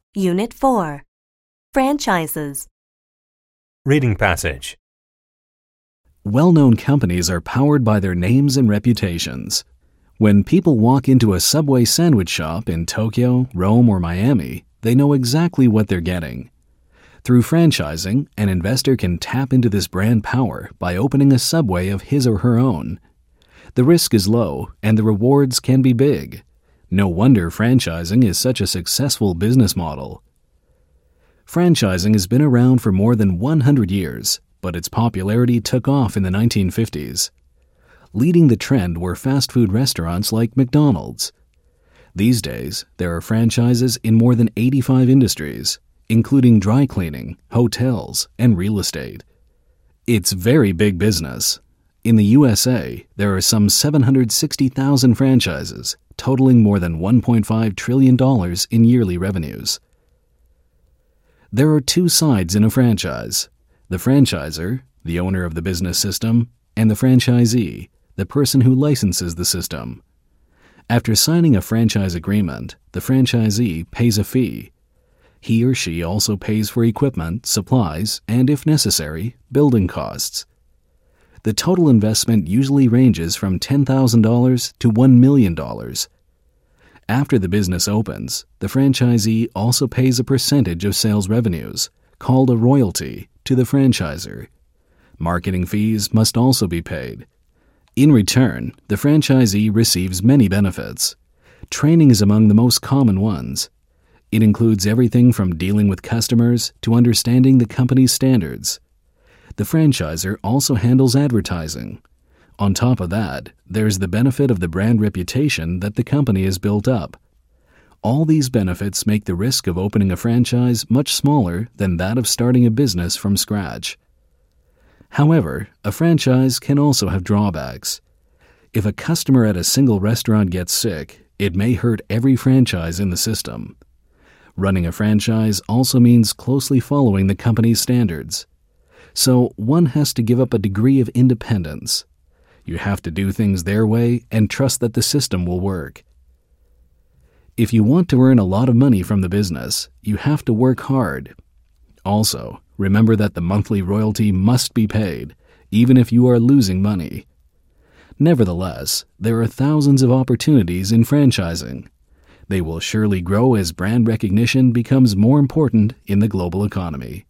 Unit 4. Franchises. Reading passage. Well-known companies are powered by their names and reputations. When people walk into a Subway sandwich shop in Tokyo, Rome, or Miami, they know exactly what they're getting. Through franchising, an investor can tap into this brand power by opening a Subway of his or her own. The risk is low, and the rewards can be big. No wonder franchising is such a successful business model. Franchising has been around for more than 100 years, but its popularity took off in the 1950s. Leading the trend were fast food restaurants like McDonald's. These days, there are franchises in more than 85 industries, including dry cleaning, hotels, and real estate. It's very big business. In the USA, there are some 760,000 franchises, totaling more than $1.5 trillion in yearly revenues. There are two sides in a franchise: the franchisor, the owner of the business system, and the franchisee, the person who licenses the system. After signing a franchise agreement, the franchisee pays a fee. He or she also pays for equipment, supplies, and, if necessary, building costs. The total investment usually ranges from $10,000 to $1 million. After the business opens, the franchisee also pays a percentage of sales revenues, called a royalty, to the franchisor. Marketing fees must also be paid. In return, the franchisee receives many benefits. Training is among the most common ones. It includes everything from dealing with customers to understanding the company's standards. The franchisor also handles advertising. On top of that, there's the benefit of the brand reputation that the company has built up. All these benefits make the risk of opening a franchise much smaller than that of starting a business from scratch. However, a franchise can also have drawbacks. If a customer at a single restaurant gets sick, it may hurt every franchise in the system. Running a franchise also means closely following the company's standards. So one has to give up a degree of independence. You have to do things their way and trust that the system will work. If you want to earn a lot of money from the business, you have to work hard. Also, remember that the monthly royalty must be paid, even if you are losing money. Nevertheless, there are thousands of opportunities in franchising. They will surely grow as brand recognition becomes more important in the global economy.